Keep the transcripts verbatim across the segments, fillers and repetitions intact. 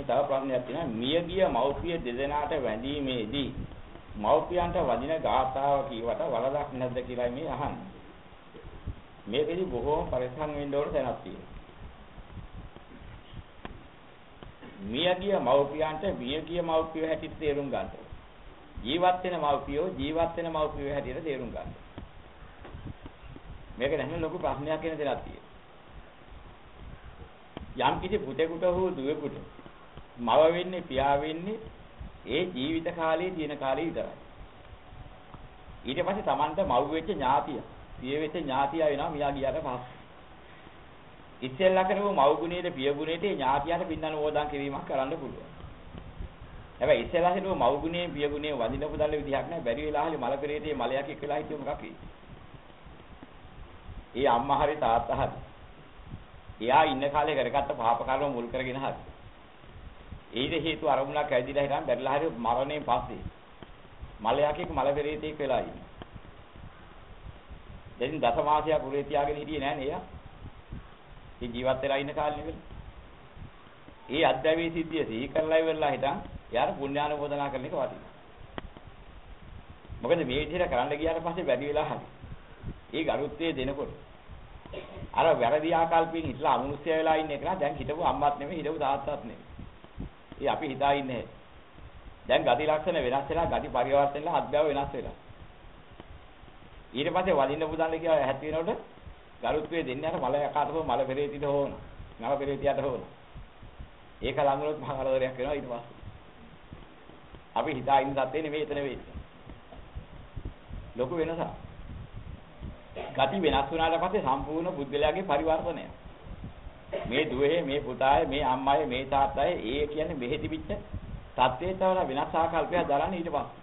තව ප්‍රශ්නයක් තියෙනවා. මියගිය මව්පිය දෙදෙනාට වැඳීමේදී මව්පියන්ට වදින ගාථාව කියවට වරදක් නැද්ද කියලා මේ අහන්නේ. මේකෙදි බොහෝම පරිස්සම් වෙන්න ඕන තැනක් තියෙනවා. මියගිය මව්පියන්ට මියගිය මව්පිය හැටියට තේරුම් ගන්න ඕන. ජීවත් වෙන මව්පියෝ ජීවත් වෙන මව්පියෝ හැටියට තේරුම් ගන්න. මේක නැත්නම් ලොකු ප්‍රශ්නයක් වෙන දෙයක් තියෙනවා. යම් කිසි පුතෙකුට හෝ දුවෙකුට මව වෙන්නේ පියා වෙන්නේ ඒ ජීවිත කාලයේ තියෙන කාලේ විතරයි. ඊට පස්සේ Tamanta මව් වෙච්ච ඥාතිය, පිය වෙච්ච ඥාතිය වෙනවා මියා ගියාට පස්සේ. ඉස්සෙල්ලා කරපු මව් ගුණයේ පිය ගුණයේ ඥාතියට පින්නන ඕදාන් කිරීමක් කරන්න පුළුවන්. හැබැයි ඉස්සෙල්ලා හිටපු මව් ගුණයේ පිය ගුණයේ වඳින පුදල්ල විදිහක් නැහැ. බැරි වෙලා හරි මල පෙරේතේ මලයක් එක්කලා හිටියො මොකක් වෙයි? ඒ අම්මා හරි තාත්තා හරි එයා ඉන්න කාලේ කරගත්ත පාප කර්ම මුල් කරගෙන හරි. ඊට හේතු අරමුණක් ඇවිදලා හිටන් බැරිලා හරි මරණයෙන් පස්සේ මලයක් එක්ක මල පෙරේතෙක් වෙලා ඉන්නේ. දැන් දසමාසයක් උරේ තියාගෙන හිටියේ නෑනේ එයා. ඒ ජීවත් වෙලා ඉන්න කාලේ නෙවෙයි. ඒ අධ්‍යවයේ සිද්ධිය සිහි කරලා ඉවරලා හිටන් යාර පුණ්‍යානුමෝදනා කරන එක වටිනවා. මොකද මේ විදිහට කරන්න ගියාට පස්සේ වැඩි වෙලා හරි. ඒ ගරුත්වයේ දෙනකොට අර වැරදි ආකල්පයෙන් ඉట్లా අමනුෂ්‍ය වෙලා ඉන්න එක නා දැන් හිටපු අම්මත් නෙමෙයි හිටපු තාත්තත් නෙමෙයි. ඒ අපි හිතා ඉන්නේ. දැන් ගති ලක්ෂණ වෙනස් වෙලා ගති පරිවර්තනලා අධ්‍යාව වෙනස් වෙලා. ඊට පස්සේ වදින්න පුදන්න කියලා හැත් වෙනකොට ගරුත්වයේ දෙන්නේ අර මල යකාටම මල පෙරේතිට හොන. මල පෙරේතියට හොන. ඒක ළඟනොත් මහ කරදරයක් වෙනවා ඊට පස්සේ. අපි හිතා ඉන්න සත්‍යේ නෙමෙයි එතන වෙන්නේ. ලොකු වෙනසක්. ගති වෙනස් වුණාට පස්සේ සම්පූර්ණ බුද්ධලයාගේ පරිවර්තනය. මේ දුවේ මේ පුතාය මේ අම්මාය මේ තාත්තය ඒ කියන්නේ මෙහෙ තිබිච්ච තත්ත්වයට වඩා වෙනස් ආකල්පයක් දරන්නේ ඊට පස්සේ.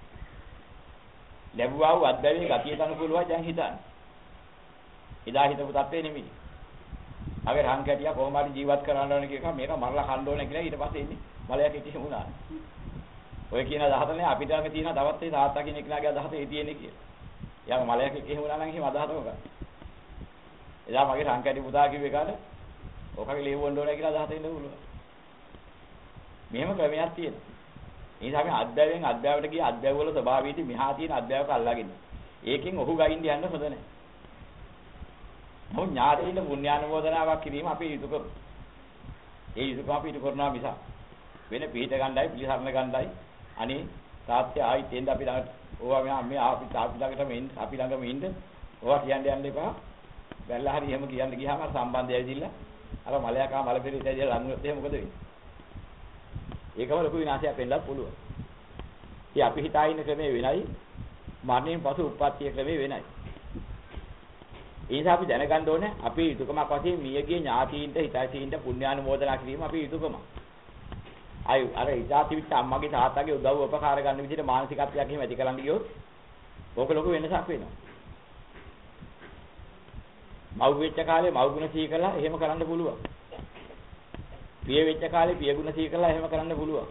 ලැබුවා වූ අත්දැකීම් ගතියට අනුකූලවයි දැන් හිතන්නේ. එදා හිතපු තත්ත්වේ නෙමෙයි. අගේ රන් කැටියා කොහොම හරි ජීවත් කරන්න ඕන කියනවා මේක මරලා කන්න ඕන කියලා ඊට පස්සේ ඉන්නේ මලයක් ඉති වුණා. ඔය කියන අදහසනේ අපිට ළඟ තියෙන තවත් ඒ තාත්තා කෙනෙක් ලාගේ අදහස ඒ තියෙන්නේ කියලා. යාම මලයක් එක්ක එහෙම වුණා නම් එහෙම අදහසක් ගන්න. එදා මගේ රන් කැටි පුතා කිව්ව එකට ඔකගේ ලේවුවන්න ඕන කියලා අදහස එන්න පුළුවන්. මෙහෙම ක්‍රමයක් තියෙනවා. ඒ නිසා අපි අධ්‍යයයෙන් අධ්‍යාවට ගිය අධ්‍යාව වල ස්වභාවයදී මෙහා තියෙන අධ්‍යාවක අල්ලාගෙන. ඒකෙන් ඔහු ගයින් යන්න හොඳ නැහැ. මොහොත් ඥාතියින් පුණ්‍යානුමෝදනාවක් කිරීම අපේ යුතුයකම. ඒ යුතුයකම අපි ඉටු කරනවා මිස වෙන පිළිහිට ගණ්ඩායි පිළිසරණ ගණ්ඩායි අනේ තාත්තේ ආයි තෙන්ද අපි ළඟට ඕවා මෙහා මේ අපි තාත්තා ළඟටම ඉන්න අපි ළඟම ඉන්න ඕවා කියන්න යන්න එපා. බැලලා හරි එහෙම කියන්න ගියාම අර සම්බන්ධය ඇවිදින්න අර මලයකා මල පෙරේත ඇවිදලා ලඟුනොත් එහෙම මොකද වෙන්නේ? ඒකම ලොකු විනාශයක් වෙන්නත් පුළුවන්. ඉතින් අපි හිතා ඉන්න ක්‍රමේ වෙනයි මරණයෙන් පසු උප්පත්තිය ක්‍රමේ වෙනයි. ඒ නිසා අපි දැනගන්න ඕනේ අපේ යුතුයකමක් වශයෙන් මියගේ ඥාතීන්ට හිතයිසින්ට පුණ්‍යානුමෝදනා කිරීම අපේ යුතුයකම. අය අර ඉජාතිවිච්ච අම්මගේ තාත්තගේ උදව් උපකාර ගන්න විදිහට මානසිකත්වයක් එහෙම ඇති කරන්න ගියොත් ඕක ලොකු වෙනසක් වෙනවා. මව් වෙච්ච කාලේ මව් ගුණ සිහි කළා එහෙම කරන්න පුළුවන්. පිය වෙච්ච කාලේ පිය ගුණ සිහි කළා එහෙම කරන්න පුළුවන්.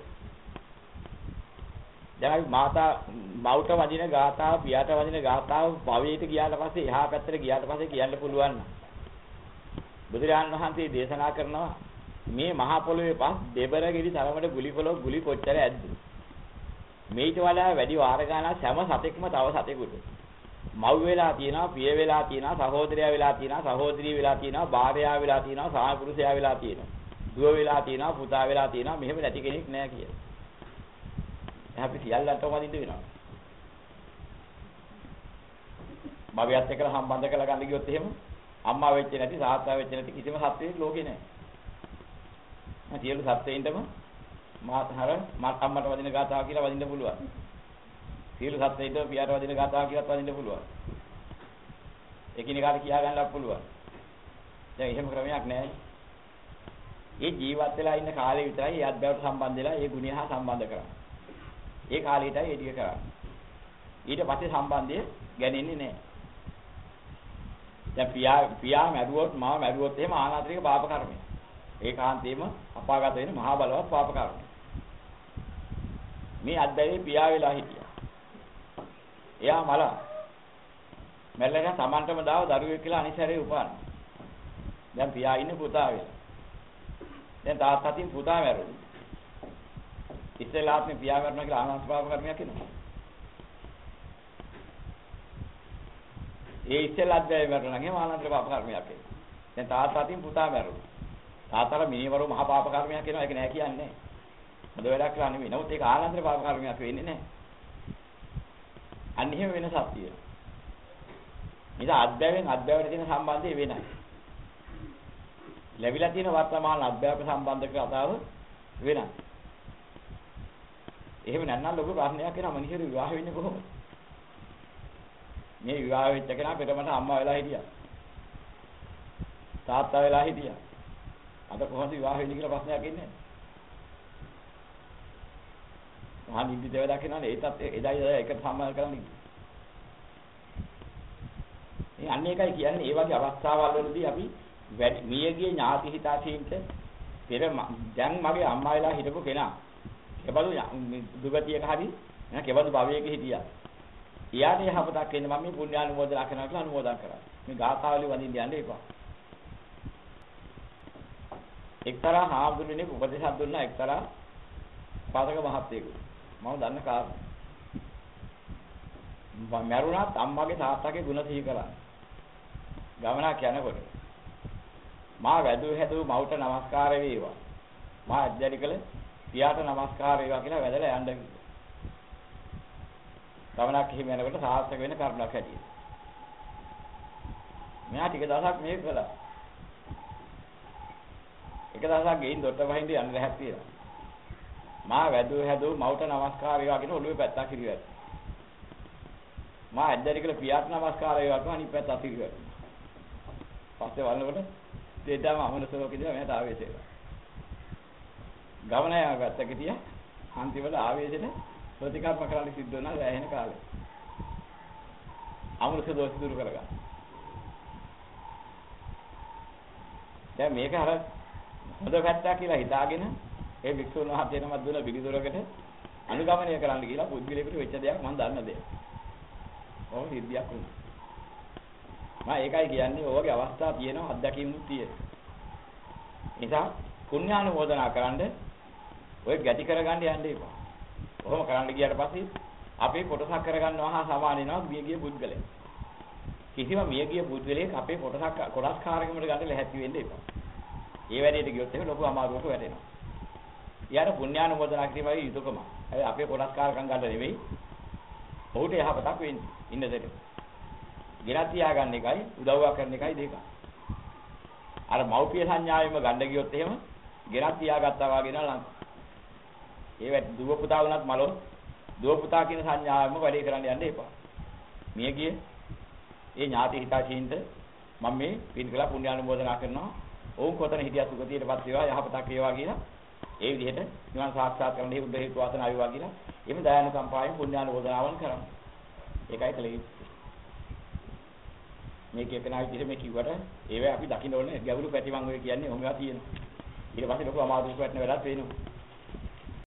දැන් අපි මාතා මව්ට වදින ගාථාව පියාට වදින ගාථාව භවයට ගියාට පස්සේ එහා පැත්තට ගියාට පස්සේ කියන්න පුළුවන්. බුදුරජාණන් වහන්සේ දේශනා කරනවා මේ මහා පොළොවේ පස් දෙබරගිරි තරමට ගුලි පොළොව ගුලි කොච්චර ඇද්ද? මේට වඩා වැඩි වාර ගානක් හැම සතෙක්ම තව සතෙකුට මව් වෙලා තියෙනවා, පිය වෙලා තියෙනවා, සහෝදරයා වෙලා තියෙනවා, සහෝදරිය වෙලා තියෙනවා, භාර්යාව වෙලා තියෙනවා, සාහපුරුෂයා වෙලා තියෙනවා, දුව වෙලා තියෙනවා, පුතා වෙලා තියෙනවා, මෙහෙම නැති කෙනෙක් නෑ කියලා. අපි සියල්ලන්ටම වදින්න වෙනවා. භවයත් එක්කලා සම්බන්ධ කරලා ගන්න ගියොත් එහෙම අම්මා වෙච්ච නැති, තාත්තා වෙච්ච නැති කිසිම සත්වෙක් ලෝකේ නෑ. මම සියලු සත්ත්වයින්ටම මාතහර මට අම්මට වදින ගාතාව කියලා වදින්න පුළුවන්. සියලු සත්ත්වයින්ට පියාට වදින ගාතාව කියලාත් වදින්න පුළුවන්. එකිනෙකාට කියා ගන්නත් පුළුවන්. දැන් එහෙම ක්‍රමයක් නෑ. ඒ ජීවත් වෙලා ඉන්න කාලේ විතරයි ඒ අධ්‍යාපනයට සම්බන්ධ වෙලා ඒ ගුණය හා සම්බන්ධ කරන්නේ. ඒ කාලේටයි ඒ ටික කරන්නේ. ඊට පස්සේ සම්බන්ධය ගන්නේ නැහැ. දැන් පියා පියා මැරුවොත් මාව මැරුවොත් එහෙම ආනාත්‍රික පාප කර්මය. ඒකාන්තයෙන්ම අපාගත වෙන මහා බලවත් පාප කර්මය. මේ අද්දැයේ පියා වෙලා හිටියා. එයා මල මැල්ලගෙන Tamanටම දාව දරුවෙක් කියලා අනිසරේ උපාන. දැන් පියා ඉන්නේ පුතා වෙලා. දැන් තාත්තාටින් පුතා මැරුණා. ඉස්සෙල්ලාත්මේ පියා මරනවා කියලා ආනන්ද පාප කර්මයක් වෙනවා. ඒ ඉස්සෙල්ලාත් බෑ මරනවා නම් එහෙම ආනන්ද පාප කර්මයක් වෙනවා. දැන් තාත්තාටින් පුතා මැරුණා. තාත්තලා මිනිවරු මහා පාප කර්මයක් වෙනවා ඒක නෑ කියන්නේ. හොඳ වැඩක් කරා නෙමෙයි. නමුත් ඒක ආනන්ද පාප කර්මයක් වෙන්නේ නෑ. අන්න එහෙම වෙනසක් තියෙනවා. ඉතින් අධ්‍යයයෙන් අධ්‍යයයට තියෙන සම්බන්ධය වෙනයි. ලැබිලා තියෙන වර්තමාන අධ්‍යාපක සම්බන්ධක කතාව වෙනයි. එහෙම නැත්නම් ලොකු ප්‍රශ්නයක් වෙනවා මිනිස්සු විවාහ වෙන්නේ කොහොමද? මේ විවාහ වෙච්ච කෙනා පෙරමට අම්මා වෙලා හිටියා. තාත්තා වෙලා හිටියා. අද කොහොමද විවාහ වෙන්නේ කියලා ප්‍රශ්නයක් එන්නේ. මහා නිදි දේව දකින්නනේ ඒතත් එදායි එකට සම්මාන කරන්නේ. මේ අන්න එකයි කියන්නේ ඒ වගේ අවස්ථාවල් වලදී අපි මියගිය ඥාති හිතාචීන්ට පෙර දැන් මගේ අම්මා වෙලා හිටපු කෙනා කෙබඳු දුගතියක හරි නේද කෙබඳු භවයක හිටියා. ඊයාට යහපතක් වෙන්න මම මේ පුණ්‍යානුමෝදනා කරනවා කියලා අනුමෝදන් කරා. මේ ගාථාවලිය වඳින්න යන්න එපා. එක්තරා හාමුදුරනේ උපදේශයක් දුන්නා එක්තරා පාසක මහත්තයෙකු. මම දන්න කාරණා. මම මරුණත් අම්මගේ තාත්තගේ ගුණ සිහි කරා. ගමනක් යනකොට මා වැදූ හැදූ මවුට নমස්කාර වේවා. මා අධ්‍යයනිකල පියාට নমස්කාර වේවා කියලා වැදලා යන්න කිව්වා. ගමනක් හිම යනකොට සාර්ථක වෙන කරුණක් හැටියට. මෙයා ටික දවසක් මේක කළා. එක දවසක් ගෙයින් දොට්ට වහින්ද යන්න රැහක් තියලා. මා වැදූ හැදූ මවුට নমස්කාර වේවා කියන ඔළුවේ පැත්තක් හිරියත්. මා අධ්‍යයනිකල පියාට নমස්කාර වේවා කියන අනිත් පැත්ත අතිරියත්. පස්සේ වළනකොට දෙදම අමනසෝ කියලා මට ආවේශය වෙනවා. ගමන යා පැත්තක තියා අන්තිමට ආවේශෙට ප්‍රතිකර්ම කරන්න සිද්ධ වෙනවා වැහෙන කාලේ. අමනස දෝෂ දුරු කරගන්න. දැන් මේක අර හොඳ පැත්තක් කියලා හිතාගෙන ඒ වික්ෂුන් වහන්සේ නමක් දුන පිළිතුරකට අනුගමනය කරන්න කියලා පුද්ගලයෙකුට වෙච්ච දෙයක් මම දන්න දෙයක්. ඕක සිද්ධියක් වුණා. මම ඒකයි කියන්නේ ඔයගේ අවස්ථා තියෙනවා අත්දැකීමුත් තියෙනවා. නිසා පුණ්‍යානුමෝදනා කරන්න ඔය ගැටි කරගන්න යන්න එපා. ඔහොම කරන්න ගියාට පස්සේ අපේ කොටසක් කරගන්නවා හා සමාන වෙනවා මියගිය පුද්ගලයා. කිසිම මියගිය පුද්ගලයෙක් අපේ කොටසක් කොටස් කාර්යකමකට ගන්න ලැහැත්ති වෙන්න එපා. ඒ වැඩේට ගියොත් එහෙම ලොකු අමාරුවක වැටෙනවා. ඊට පුණ්‍යානුමෝදනා කිරීමයි යුතුයකම. හැබැයි අපේ කොටස් කාර්යකම් ගන්න නෙවෙයි. ඔහුට යහපතක් වෙන්නේ ඉන්න දෙයක්. ගෙනත් තියාගන්න එකයි උදව්වක් කරන එකයි දෙක. අර මෞපිය සංඥාවෙම ගන්න ගියොත් එහෙම ගෙනත් තියාගත්තා වගේ නලං. ඒ වැඩ දුව පුතා වුණත් මලොත් දුව පුතා කියන සංඥාවෙම වැඩේ කරන්න යන්න එපා. මිය ගිය ඒ ඥාති හිතාචීන්ට මම මේ පින්කලා පුණ්‍යානුමෝදනා කරනවා. ඔවුන් කොතන හිටියත් සුගතියටපත් වේවා යහපතක් වේවා කියලා ඒ විදිහට නිවන් සාක්ෂාත් කරගන්න හේතු හේතු වාසනා වේවා කියලා එimhe දයානුකම්පාවෙන් පුණ්‍යානුමෝදනාවන් කරනවා. ඒකයි කලේ. මේක එකනා විදිහට මේ කිව්වට ඒව අපි දකින්න ඕනේ ගැඹුරු පැති මම ඔය කියන්නේ ඔහොමවා තියෙනවා. ඊට පස්සේ ලොකු අමාරුවක් වෙන්න වෙලාවක් වෙනවා.